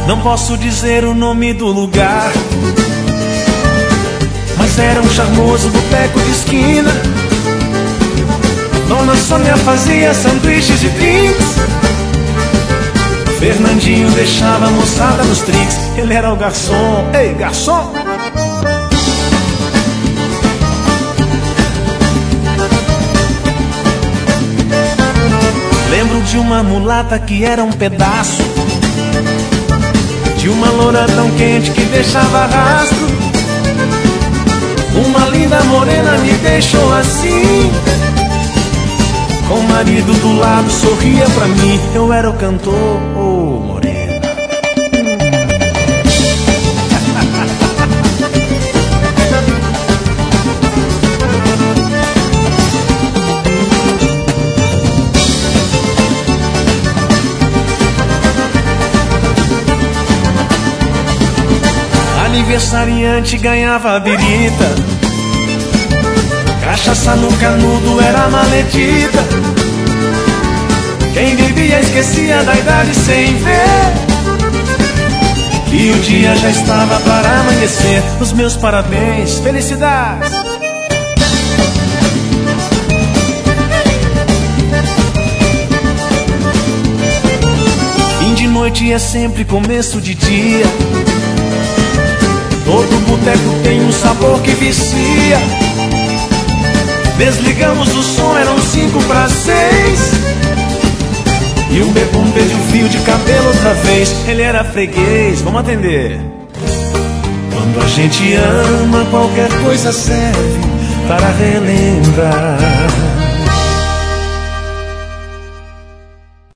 Não posso dizer o nome do lugar, mas era um charmoso boteco de esquina. Dona Sônia fazia sanduíches e drinks. Fernandinho deixava a moçada nos trinks. Ele era o garçom. Ei, garçom! Lembro de uma mulata que era um pedaço, de uma loura tão quente que deixava rastro. Uma linda morena me deixou assim, com o marido do lado sorria pra mim. Eu era o cantor, oh morena. Aniversariante ganhava birita, cachaça no canudo era maledita. Quem bebia esquecia da idade sem ver, e o dia já estava para amanhecer. Os meus parabéns, felicidades. Fim de noite é sempre começo de dia. Todo boteco tem um sabor que vicia. Desligamos o som, eram 5 para 6, e o bebum pediu fio de cabelo outra vez. Ele era freguês, vamos atender. Quando a gente ama, qualquer coisa serve para relembrar.